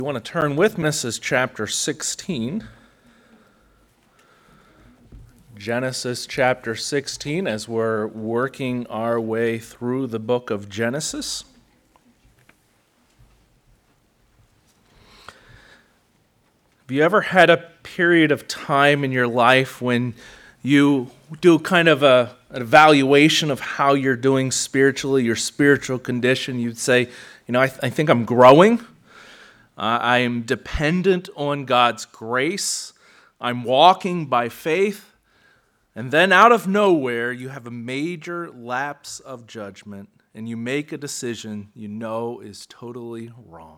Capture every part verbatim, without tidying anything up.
You want to turn with me, Genesis chapter sixteen. Genesis chapter sixteen, as we're working our way through the book of Genesis. Have you ever had a period of time in your life when you do kind of a, an evaluation of how you're doing spiritually, your spiritual condition? You'd say, you know, I, th- I think I'm growing. Uh, I am dependent on God's grace. I'm walking by faith. And then out of nowhere, you have a major lapse of judgment, and you make a decision you know is totally wrong.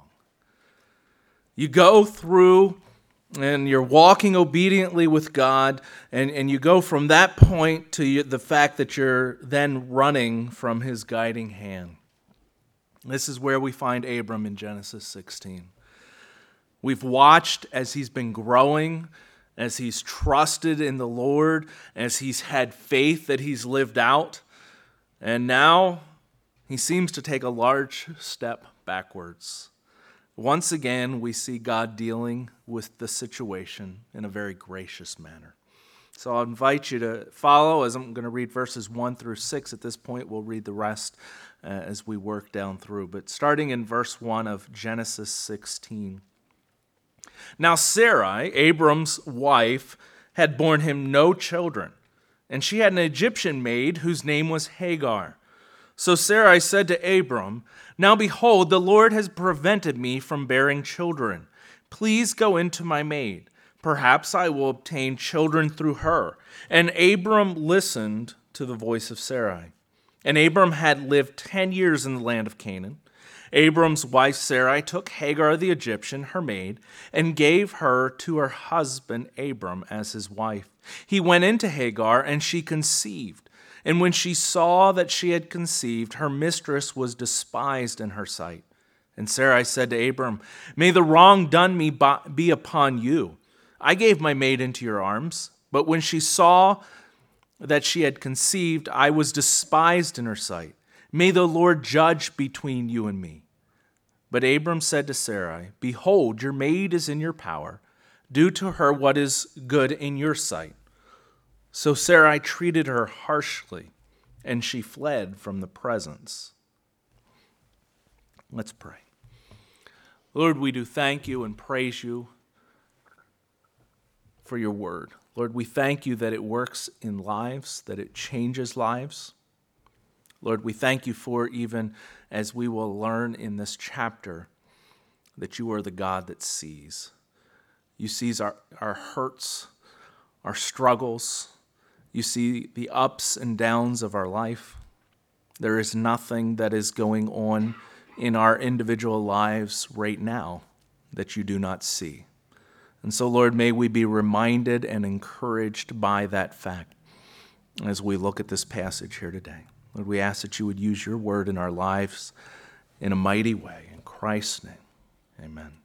You go through, and you're walking obediently with God, and, and you go from that point to the fact that you're then running from His guiding hand. This is where we find Abram in Genesis sixteen. We've watched as he's been growing, as he's trusted in the Lord, as he's had faith that he's lived out. And now he seems to take a large step backwards. Once again, we see God dealing with the situation in a very gracious manner. So I'll invite you to follow as I'm going to read verses one through six. At this point, we'll read the rest uh, as we work down through. But starting in verse one of Genesis sixteen. Now Sarai, Abram's wife, had borne him no children, and she had an Egyptian maid whose name was Hagar. So Sarai said to Abram, "Now behold, the Lord has prevented me from bearing children. Please go into my maid. Perhaps I will obtain children through her." And Abram listened to the voice of Sarai. And Abram had lived ten years in the land of Canaan. Abram's wife Sarai took Hagar the Egyptian, her maid, and gave her to her husband Abram as his wife. He went into Hagar, and she conceived. And when she saw that she had conceived, her mistress was despised in her sight. And Sarai said to Abram, "May the wrong done me be upon you. I gave my maid into your arms, but when she saw that she had conceived, I was despised in her sight. May the Lord judge between you and me." But Abram said to Sarai, "Behold, your maid is in your power. Do to her what is good in your sight." So Sarai treated her harshly, and she fled from the presence. Let's pray. Lord, we do thank you and praise you for your word. Lord, we thank you that it works in lives, that it changes lives. Lord, we thank you for, even as we will learn in this chapter, that you are the God that sees. You see our, our hurts, our struggles. You see the ups and downs of our life. There is nothing that is going on in our individual lives right now that you do not see. And so, Lord, may we be reminded and encouraged by that fact as we look at this passage here today. Lord, we ask that you would use your word in our lives in a mighty way. In Christ's name, amen.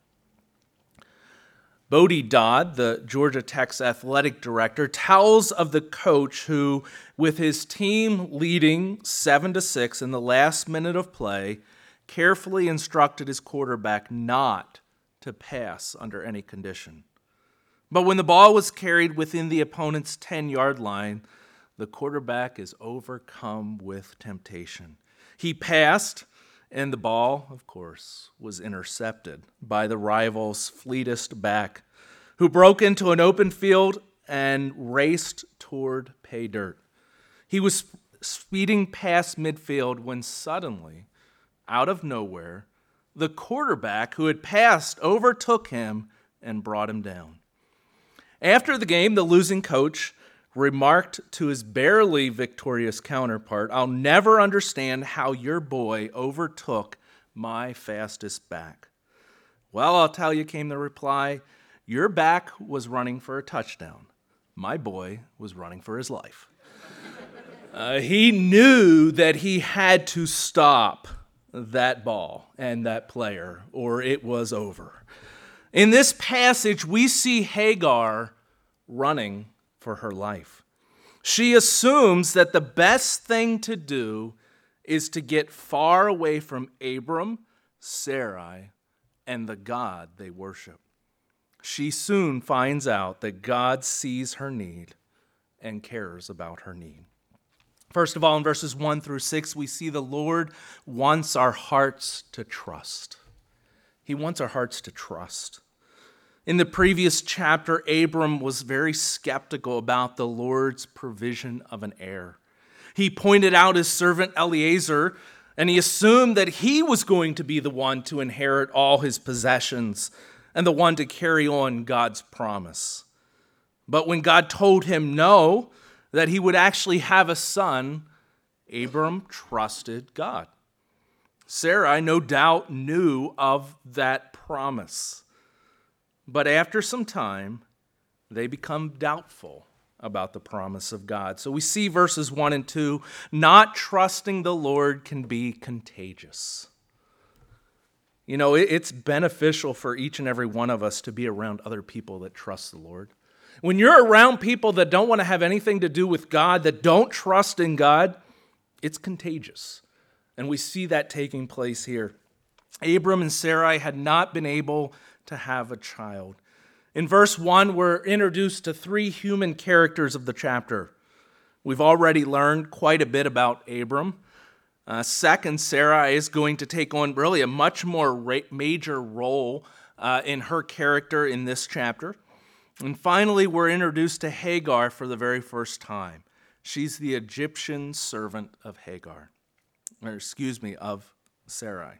Bodie Dodd, the Georgia Tech's athletic director, tells of the coach who, with his team leading seven to six in the last minute of play, carefully instructed his quarterback not to pass under any condition. But when the ball was carried within the opponent's ten-yard line, the quarterback is overcome with temptation. He passed, and the ball, of course, was intercepted by the rival's fleetest back, who broke into an open field and raced toward pay dirt. He was speeding past midfield when suddenly, out of nowhere, the quarterback who had passed overtook him and brought him down. After the game, the losing coach remarked to his barely victorious counterpart, "I'll never understand how your boy overtook my fastest back." "Well, I'll tell you," came the reply, "your back was running for a touchdown. My boy was running for his life." uh, he knew that he had to stop that ball and that player, or it was over. In this passage, we see Hagar running for her life. She assumes that the best thing to do is to get far away from Abram, Sarai, and the God they worship. She soon finds out that God sees her need and cares about her need. First of all, in verses one through six, we see the Lord wants our hearts to trust. He wants our hearts to trust. In the previous chapter, Abram was very skeptical about the Lord's provision of an heir. He pointed out his servant Eliezer, and he assumed that he was going to be the one to inherit all his possessions and the one to carry on God's promise. But when God told him no, that he would actually have a son, Abram trusted God. Sarai no doubt knew of that promise. But after some time, they become doubtful about the promise of God. So we see verses one and two, not trusting the Lord can be contagious. You know, it's beneficial for each and every one of us to be around other people that trust the Lord. When you're around people that don't want to have anything to do with God, that don't trust in God, it's contagious. And we see that taking place here. Abram and Sarai had not been able to have a child. In verse one, we're introduced to three human characters of the chapter. We've already learned quite a bit about Abram. Uh, second, Sarai is going to take on really a much more ra- major role uh, in her character in this chapter. And finally, we're introduced to Hagar for the very first time. She's the Egyptian servant of Hagar, or excuse me, of Sarai.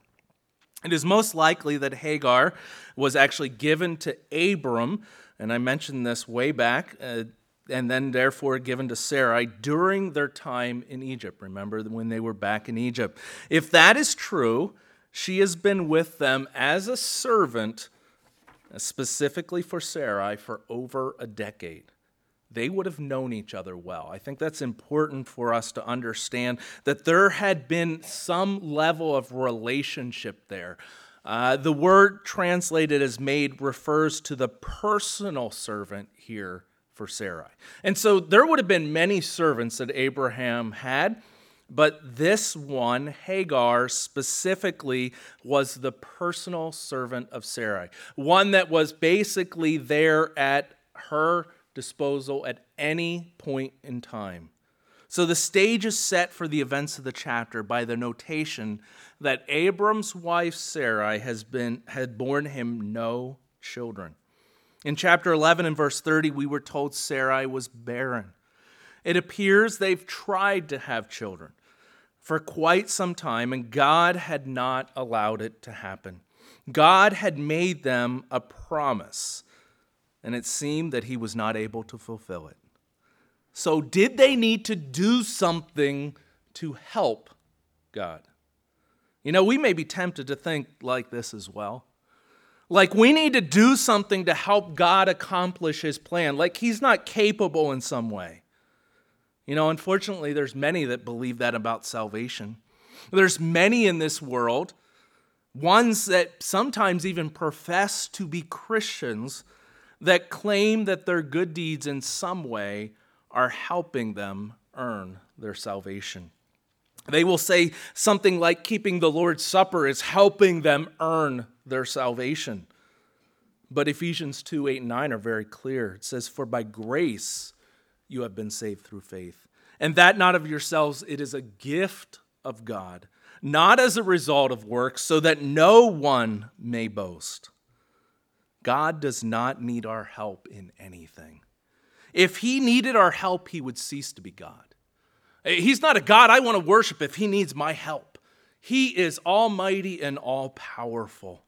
It is most likely that Hagar was actually given to Abram, and I mentioned this way back, uh, and then therefore given to Sarai during their time in Egypt. Remember when they were back in Egypt. If that is true, she has been with them as a servant, specifically for Sarai, for over a decade. They would have known each other well. I think that's important for us to understand that there had been some level of relationship there. Uh, the word translated as maid refers to the personal servant here for Sarai. And so there would have been many servants that Abraham had, but this one, Hagar, specifically was the personal servant of Sarai, one that was basically there at her disposal at any point in time. So the stage is set for the events of the chapter by the notation that Abram's wife Sarai has been had borne him no children. In chapter eleven and verse thirty, we were told Sarai was barren. It appears they've tried to have children for quite some time, and God had not allowed it to happen. God had made them a promise, and it seemed that he was not able to fulfill it. So did they need to do something to help God? You know, we may be tempted to think like this as well. Like we need to do something to help God accomplish his plan. Like he's not capable in some way. You know, unfortunately, there's many that believe that about salvation. There's many in this world, ones that sometimes even profess to be Christians, that claim that their good deeds in some way are helping them earn their salvation. They will say something like keeping the Lord's Supper is helping them earn their salvation. But Ephesians two, eight, and nine are very clear. It says, "For by grace you have been saved through faith. And that not of yourselves, it is a gift of God, not as a result of works, so that no one may boast." God does not need our help in anything. If he needed our help, he would cease to be God. He's not a God I want to worship if he needs my help. He is almighty and all-powerful.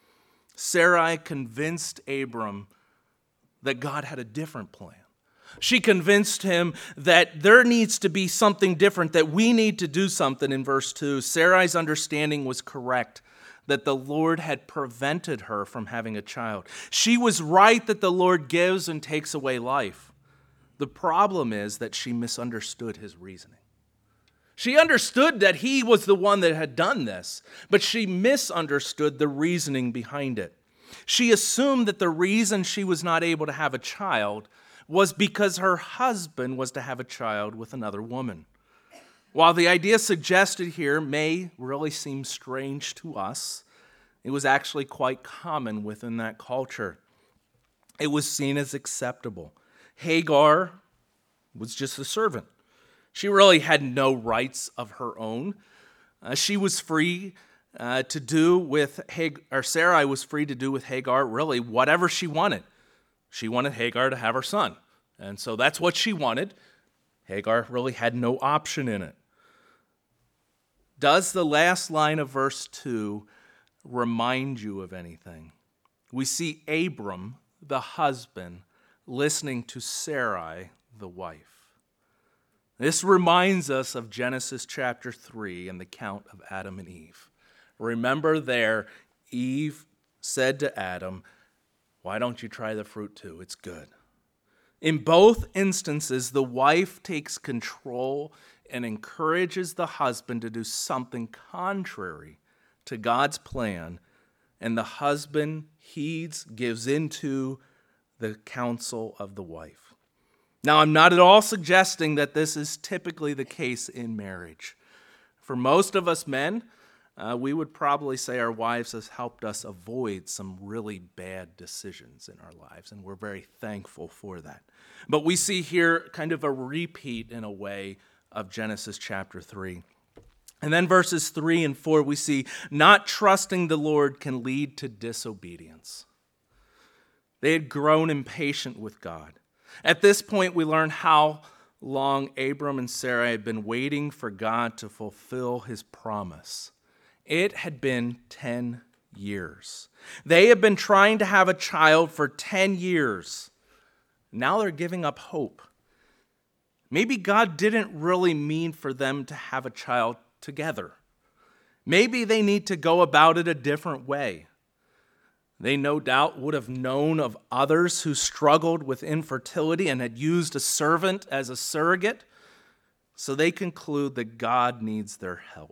Sarai convinced Abram that God had a different plan. She convinced him that there needs to be something different, that we need to do something in verse two. Sarai's understanding was correct, that the Lord had prevented her from having a child. She was right that the Lord gives and takes away life. The problem is that she misunderstood his reasoning. She understood that he was the one that had done this, but she misunderstood the reasoning behind it. She assumed that the reason she was not able to have a child was because her husband was to have a child with another woman. While the idea suggested here may really seem strange to us, It was actually quite common within that culture. It was seen as acceptable. Hagar was just a servant. She really had no rights of her own. Uh, she was free uh, to do with Hagar, or Sarai was free to do with Hagar really whatever she wanted. She wanted Hagar to have her son. And so that's what she wanted. Hagar really had no option in it. Does the last line of verse two remind you of anything? We see Abram, the husband, listening to Sarai, the wife. This reminds us of Genesis chapter three and the count of Adam and Eve. Remember there, Eve said to Adam, "Why don't you try the fruit too? It's good." In both instances, the wife takes control and encourages the husband to do something contrary to God's plan, and the husband heeds, gives into the counsel of the wife. Now, I'm not at all suggesting that this is typically the case in marriage. For most of us men, uh, we would probably say our wives has helped us avoid some really bad decisions in our lives, and we're very thankful for that. But we see here kind of a repeat in a way of Genesis chapter three. And then verses three and four, we see not trusting the Lord can lead to disobedience. They had grown impatient with God. At this point, we learn how long Abram and Sarai had been waiting for God to fulfill his promise. It had been ten years. They had been trying to have a child for ten years. Now they're giving up hope. Maybe God didn't really mean for them to have a child together. Maybe they need to go about it a different way. They no doubt would have known of others who struggled with infertility and had used a servant as a surrogate, so they conclude that God needs their help.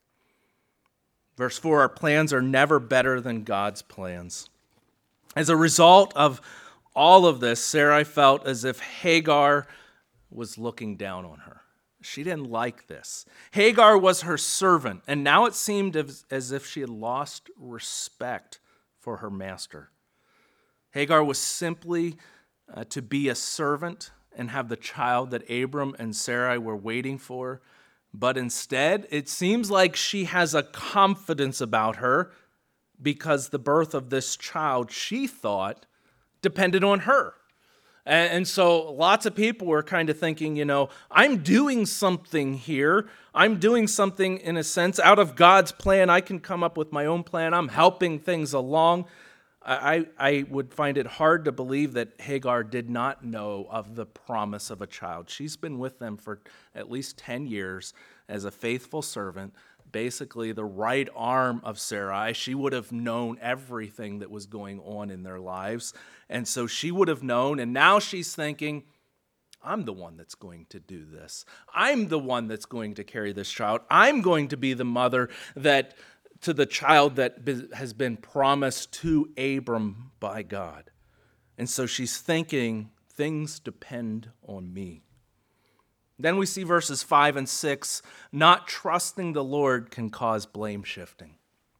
Verse four, our plans are never better than God's plans. As a result of all of this, Sarai felt as if Hagar was looking down on her. She didn't like this. Hagar was her servant, and now it seemed as, as if she had lost respect for her master. Hagar was simply uh, to be a servant and have the child that Abram and Sarai were waiting for. But instead, it seems like she has a confidence about her because the birth of this child, she thought, depended on her. And, and so lots of people were kind of thinking, you know, I'm doing something here. I'm doing something, in a sense, out of God's plan. I can come up with my own plan. I'm helping things along. I, I would find it hard to believe that Hagar did not know of the promise of a child. She's been with them for at least ten years as a faithful servant, basically the right arm of Sarai. She would have known everything that was going on in their lives. And so she would have known, and now she's thinking, I'm the one that's going to do this. I'm the one that's going to carry this child. I'm going to be the mother that to the child that has been promised to Abram by God. And so she's thinking, things depend on me. Then we see verses five and six, not trusting the Lord can cause blame shifting.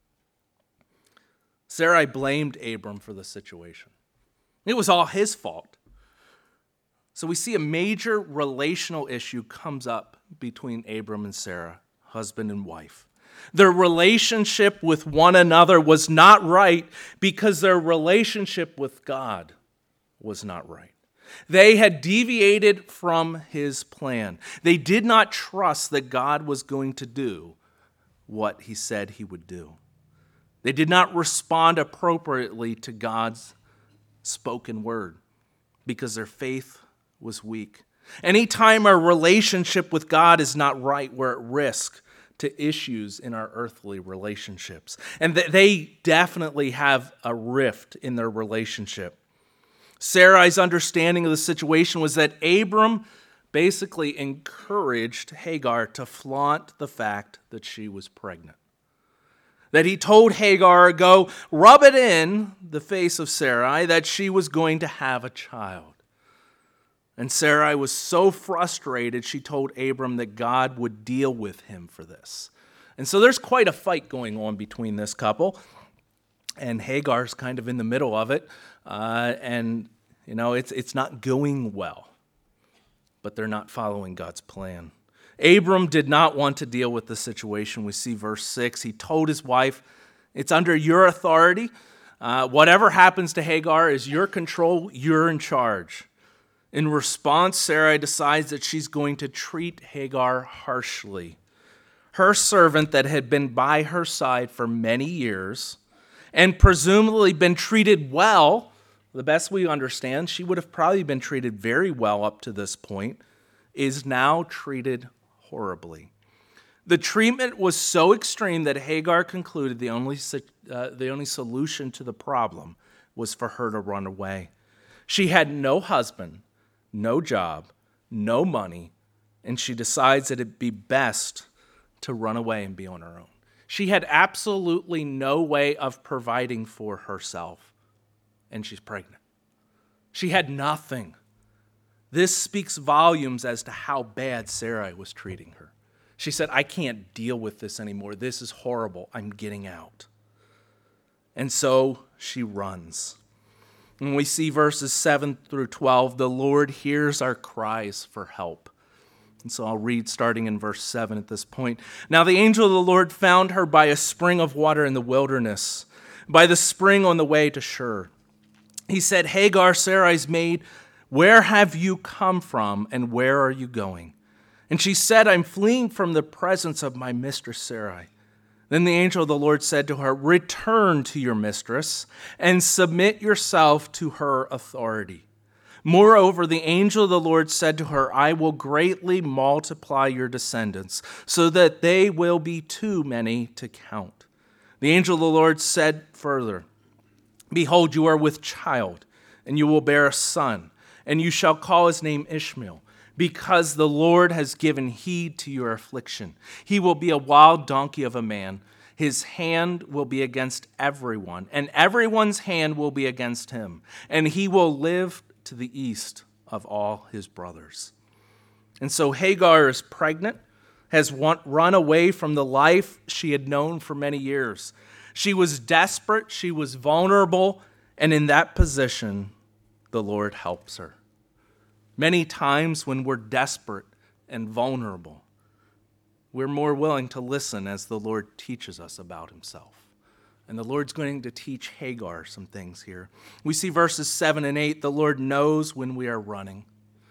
Sarai blamed Abram for the situation. It was all his fault. So we see a major relational issue comes up between Abram and Sarah, husband and wife. Their relationship with one another was not right because their relationship with God was not right. They had deviated from his plan. They did not trust that God was going to do what he said he would do. They did not respond appropriately to God's spoken word because their faith was weak. Anytime our relationship with God is not right, we're at risk to issues in our earthly relationships. And they definitely have a rift in their relationship. Sarai's understanding of the situation was that Abram basically encouraged Hagar to flaunt the fact that she was pregnant. That he told Hagar, go rub it in the face of Sarai that she was going to have a child. And Sarai was so frustrated, she told Abram that God would deal with him for this. And so there's quite a fight going on between this couple. and Hagar's kind of in the middle of it, uh, and you know it's it's not going well. But they're not following God's plan. Abram did not want to deal with the situation. We see verse six. He told his wife, "It's under your authority. Uh, whatever happens to Hagar is your control. You're in charge." In response, Sarai decides that she's going to treat Hagar harshly. Her servant that had been by her side for many years and presumably been treated well, the best we understand, she would have probably been treated very well up to this point, is now treated horribly. The treatment was so extreme that Hagar concluded the only, uh, the only solution to the problem was for her to run away. She had no husband, no job, no money, and she decides that it'd be best to run away and be on her own. She had absolutely no way of providing for herself. And she's pregnant. She had nothing. This speaks volumes as to how bad Sarai was treating her. She said, "I can't deal with this anymore. This is horrible. I'm getting out." And so she runs. And we see verses seven through twelve, the Lord hears our cries for help. And so I'll read starting in verse seven at this point. "Now the angel of the Lord found her by a spring of water in the wilderness, by the spring on the way to Shur. He said, 'Hagar, Sarai's maid, where have you come from and where are you going?' And she said, 'I'm fleeing from the presence of my mistress Sarai.' Then the angel of the Lord said to her, 'Return to your mistress and submit yourself to her authority.' Moreover, the angel of the Lord said to her, 'I will greatly multiply your descendants so that they will be too many to count.' The angel of the Lord said further, 'Behold, you are with child, and you will bear a son, and you shall call his name Ishmael, because the Lord has given heed to your affliction. He will be a wild donkey of a man. His hand will be against everyone, and everyone's hand will be against him, and he will live to the east of all his brothers.'" And so Hagar is pregnant, has run away from the life she had known for many years. She was desperate, she was vulnerable, and in that position, the Lord helps her. Many times when we're desperate and vulnerable, we're more willing to listen as the Lord teaches us about himself. And the Lord's going to teach Hagar some things here. We see verses seven and eight, the Lord knows when we are running.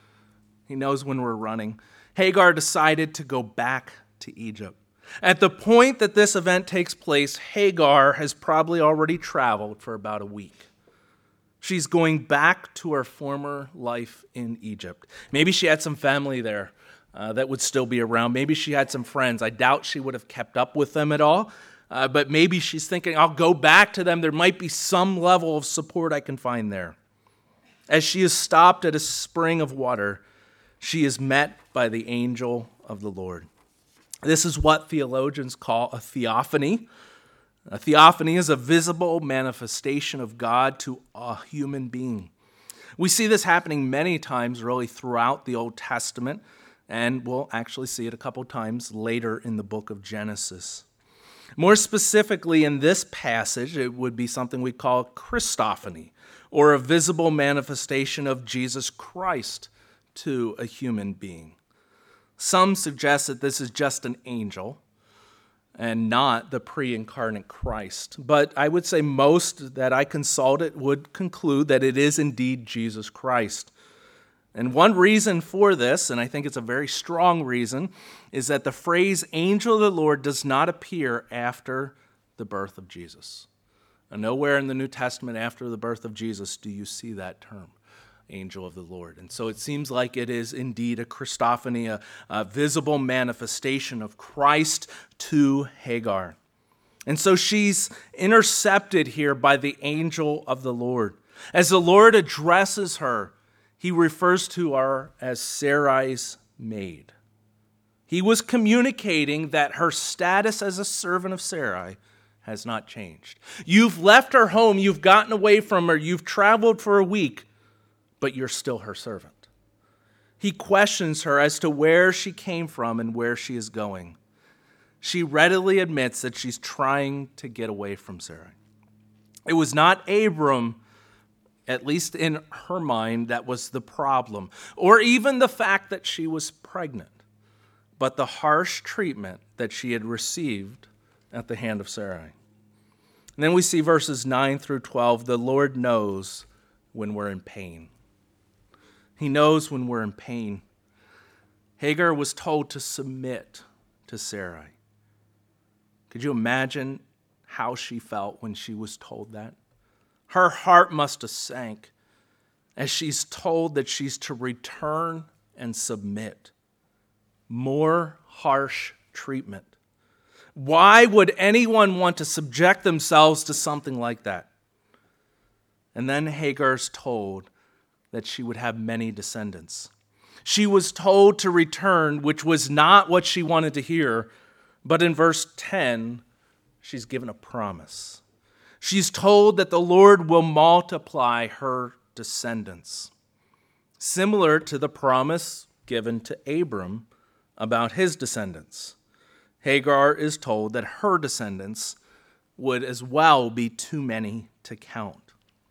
He knows when we're running. Hagar decided to go back to Egypt. At the point that this event takes place, Hagar has probably already traveled for about a week. She's going back to her former life in Egypt. Maybe she had some family there uh, that would still be around. Maybe she had some friends. I doubt she would have kept up with them at all. Uh, but maybe she's thinking, I'll go back to them. There might be some level of support I can find there. As she is stopped at a spring of water, she is met by the angel of the Lord. This is what theologians call a theophany. A theophany is a visible manifestation of God to a human being. We see this happening many times really throughout the Old Testament, and we'll actually see it a couple times later in the book of Genesis. More specifically, in this passage, it would be something we call Christophany, or a visible manifestation of Jesus Christ to a human being. Some suggest that this is just an angel and not the pre-incarnate Christ. But I would say most that I consulted would conclude that it is indeed Jesus Christ. And one reason for this, and I think it's a very strong reason, is that the phrase angel of the Lord does not appear after the birth of Jesus. And nowhere in the New Testament after the birth of Jesus do you see that term, angel of the Lord. And so it seems like it is indeed a Christophany, a, a visible manifestation of Christ to Hagar. And so she's intercepted here by the angel of the Lord. As the Lord addresses her, he refers to her as Sarai's maid. He was communicating that her status as a servant of Sarai has not changed. You've left her home, you've gotten away from her, you've traveled for a week, but you're still her servant. He questions her as to where she came from and where she is going. She readily admits that she's trying to get away from Sarai. It was not Abram, at least in her mind, that was the problem, or even the fact that she was pregnant, but the harsh treatment that she had received at the hand of Sarai. And then we see verses nine through twelve, the Lord knows when we're in pain. He knows when we're in pain. Hagar was told to submit to Sarai. Could you imagine how she felt when she was told that? Her heart must have sank as she's told that she's to return and submit. More harsh treatment. Why would anyone want to subject themselves to something like that? And then Hagar's told that she would have many descendants. She was told to return, which was not what she wanted to hear, but in verse ten, she's given a promise. She's told that the Lord will multiply her descendants, similar to the promise given to Abram about his descendants. Hagar is told that her descendants would as well be too many to count.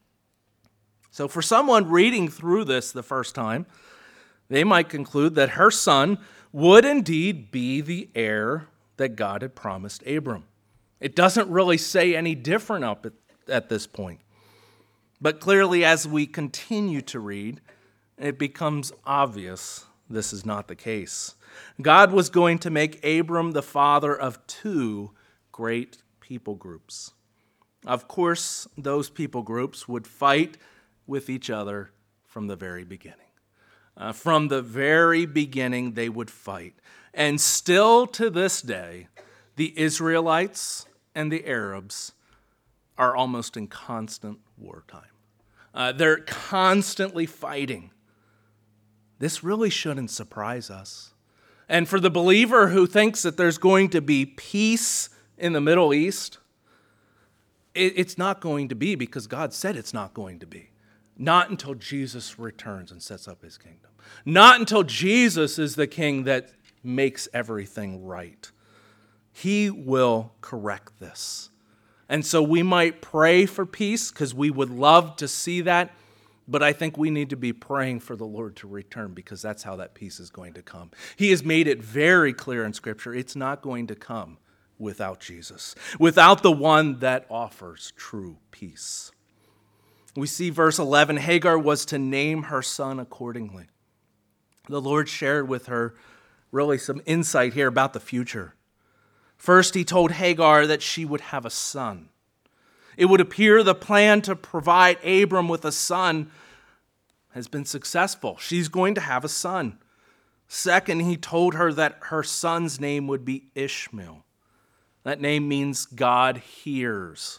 So for someone reading through this the first time, they might conclude that her son would indeed be the heir that God had promised Abram. It doesn't really say any different up at, at this point. But clearly, as we continue to read, it becomes obvious this is not the case. God was going to make Abram the father of two great people groups. Of course, those people groups would fight with each other from the very beginning. Uh, from the very beginning, they would fight. And still to this day, the Israelites and the Arabs are almost in constant wartime. Uh, they're constantly fighting. This really shouldn't surprise us. And for the believer who thinks that there's going to be peace in the Middle East, it, it's not going to be because God said it's not going to be. Not until Jesus returns and sets up his kingdom. Not until Jesus is the king that makes everything right. He will correct this. And so we might pray for peace because we would love to see that, but I think we need to be praying for the Lord to return because that's how that peace is going to come. He has made it very clear in Scripture, it's not going to come without Jesus, without the one that offers true peace. We see verse eleven, Hagar was to name her son accordingly. The Lord shared with her really some insight here about the future. First, he told Hagar that she would have a son. It would appear the plan to provide Abram with a son has been successful. She's going to have a son. Second, he told her that her son's name would be Ishmael. That name means God hears.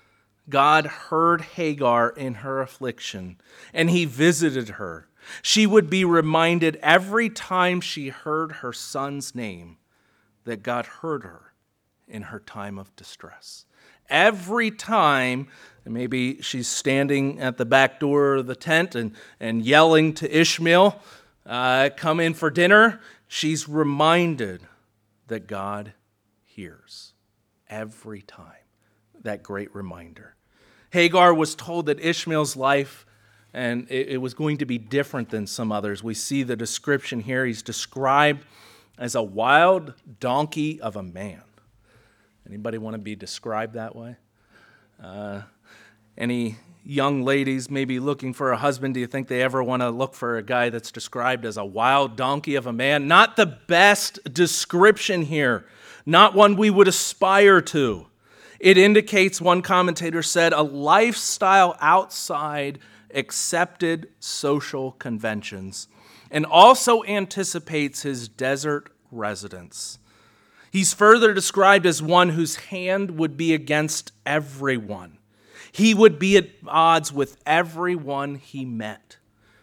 God heard Hagar in her affliction, and he visited her. She would be reminded every time she heard her son's name that God heard her in her time of distress. Every time, maybe she's standing at the back door of the tent and, and yelling to Ishmael, uh, come in for dinner, she's reminded that God hears. Every time. That great reminder. Hagar was told that Ishmael's life, and it, it was going to be different than some others. We see the description here. He's described as a wild donkey of a man. Anybody want to be described that way? Uh, any young ladies maybe looking for a husband, do you think they ever want to look for a guy that's described as a wild donkey of a man? Not the best description here. Not one we would aspire to. It indicates, one commentator said, a lifestyle outside accepted social conventions, and also anticipates his desert residence. He's further described as one whose hand would be against everyone. He would be at odds with everyone he met.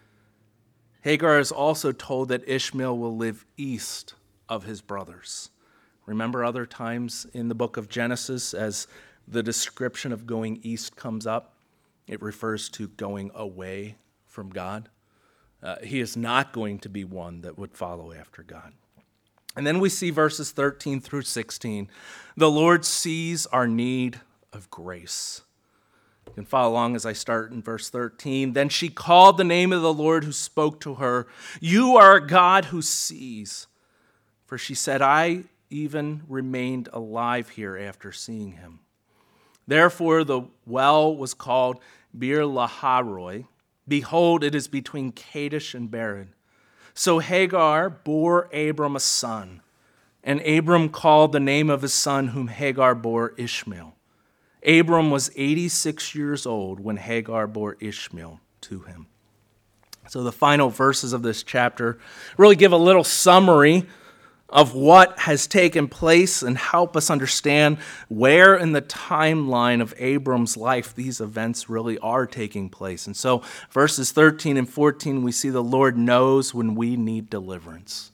Hagar is also told that Ishmael will live east of his brothers. Remember other times in the book of Genesis, as the description of going east comes up, it refers to going away from God. Uh, he is not going to be one that would follow after God. And then we see verses thirteen through sixteen. The Lord sees our need of grace. You can follow along as I start in verse thirteen. Then she called the name of the Lord who spoke to her. You are a God who sees. For she said, I even remained alive here after seeing him. Therefore the well was called Bir Laharoi. Behold, it is between Kadesh and Bered. So Hagar bore Abram a son, and Abram called the name of his son whom Hagar bore Ishmael. Abram was eighty-six years old when Hagar bore Ishmael to him. So the final verses of this chapter really give a little summary of what has taken place and help us understand where in the timeline of Abram's life these events really are taking place. And so verses thirteen and fourteen, we see the Lord knows when we need deliverance.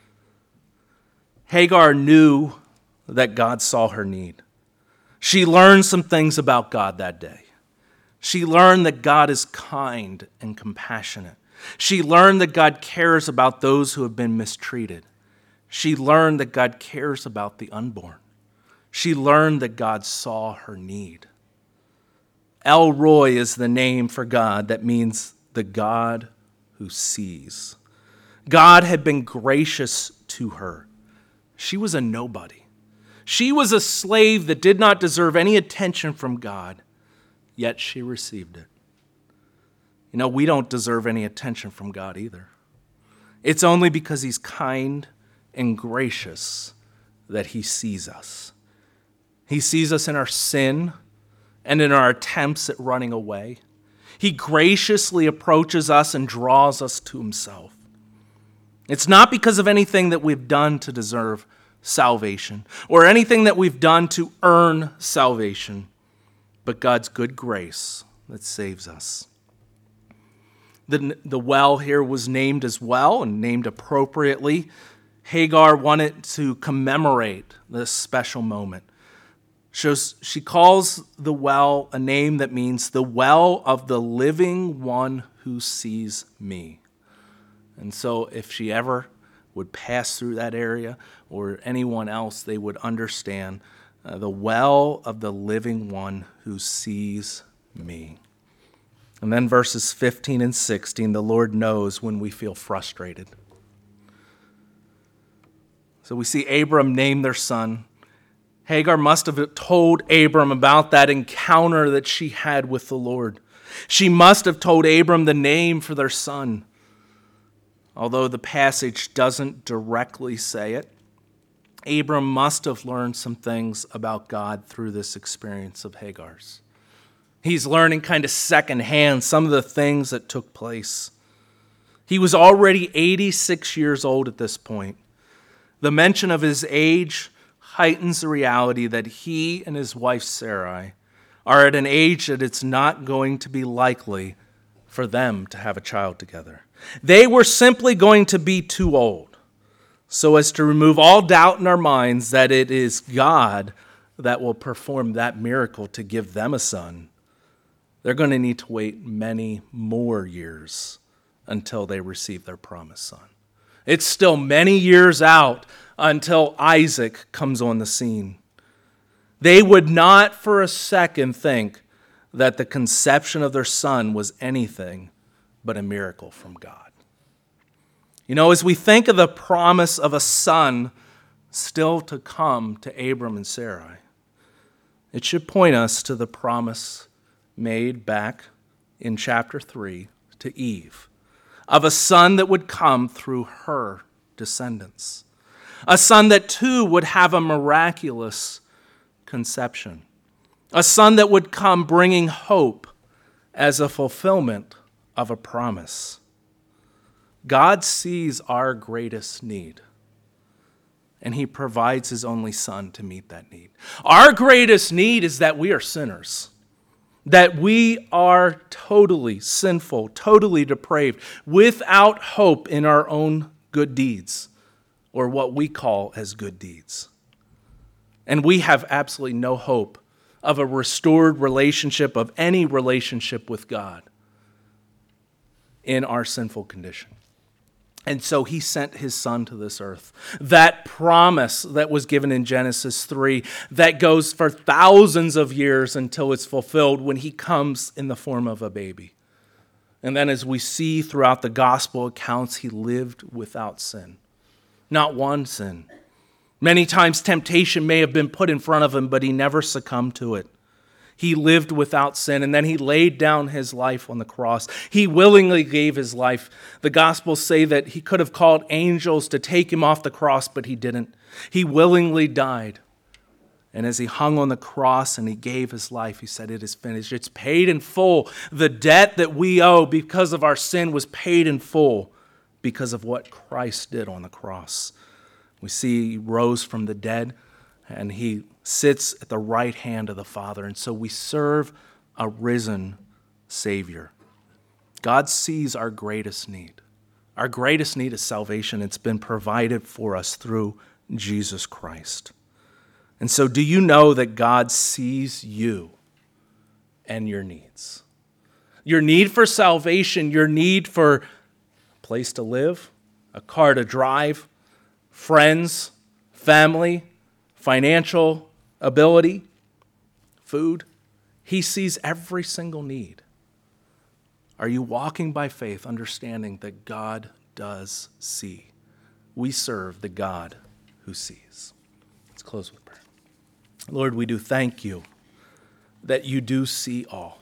Hagar knew that God saw her need. She learned some things about God that day. She learned that God is kind and compassionate. She learned that God cares about those who have been mistreated. She learned that God cares about the unborn. She learned that God saw her need. El Roi is the name for God that means the God who sees. God had been gracious to her. She was a nobody. She was a slave that did not deserve any attention from God, yet she received it. You know, we don't deserve any attention from God either. It's only because he's kind and gracious that he sees us. He sees us in our sin and in our attempts at running away. He graciously approaches us and draws us to himself. It's not because of anything that we've done to deserve salvation or anything that we've done to earn salvation, but God's good grace that saves us. The, the well here was named as well and named appropriately. Hagar wanted to commemorate this special moment. Shows, she calls the well a name that means the well of the living one who sees me. And so if she ever would pass through that area or anyone else, they would understand uh, the well of the living one who sees me. And then verses fifteen and sixteen, the Lord knows when we feel frustrated. So we see Abram name their son. Hagar must have told Abram about that encounter that she had with the Lord. She must have told Abram the name for their son. Although the passage doesn't directly say it, Abram must have learned some things about God through this experience of Hagar's. He's learning kind of secondhand some of the things that took place. He was already eighty-six years old at this point. The mention of his age heightens the reality that he and his wife Sarai are at an age that it's not going to be likely for them to have a child together. They were simply going to be too old, so as to remove all doubt in our minds that it is God that will perform that miracle to give them a son. They're going to need to wait many more years until they receive their promised son. It's still many years out until Isaac comes on the scene. They would not for a second think that the conception of their son was anything but a miracle from God. You know, as we think of the promise of a son still to come to Abram and Sarai, it should point us to the promise made back in chapter three to Eve of a son that would come through her descendants. A son that too would have a miraculous conception. A son that would come bringing hope as a fulfillment of a promise. God sees our greatest need, and he provides his only son to meet that need. Our greatest need is that we are sinners, that we are totally sinful, totally depraved, without hope in our own good deeds, or what we call as good deeds. And we have absolutely no hope of a restored relationship, of any relationship with God in our sinful condition. And so he sent his son to this earth. That promise that was given in Genesis three, that goes for thousands of years until it's fulfilled when he comes in the form of a baby. And then as we see throughout the gospel accounts, he lived without sin. Not one sin. Many times temptation may have been put in front of him, but he never succumbed to it. He lived without sin, and then he laid down his life on the cross. He willingly gave his life. The Gospels say that he could have called angels to take him off the cross, but he didn't. He willingly died. And as he hung on the cross and he gave his life, he said, "It is finished." It's paid in full. The debt that we owe because of our sin was paid in full because of what Christ did on the cross. We see he rose from the dead, and he sits at the right hand of the Father. And so we serve a risen Savior. God sees our greatest need. Our greatest need is salvation. It's been provided for us through Jesus Christ. And so do you know that God sees you and your needs? Your need for salvation, your need for a place to live, a car to drive, friends, family, financial ability, food. He sees every single need. Are you walking by faith, understanding that God does see? We serve the God who sees. Let's close with prayer. Lord, we do thank you that you do see all.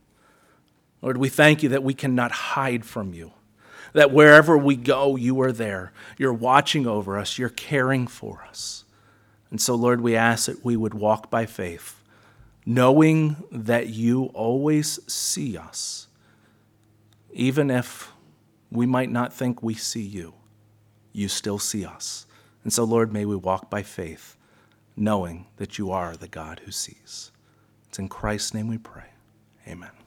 Lord, we thank you that we cannot hide from you, that wherever we go, you are there. You're watching over us. You're caring for us. And so, Lord, we ask that we would walk by faith, knowing that you always see us, even if we might not think we see you. You still see us. And so, Lord, may we walk by faith, knowing that you are the God who sees. It's in Christ's name we pray. Amen.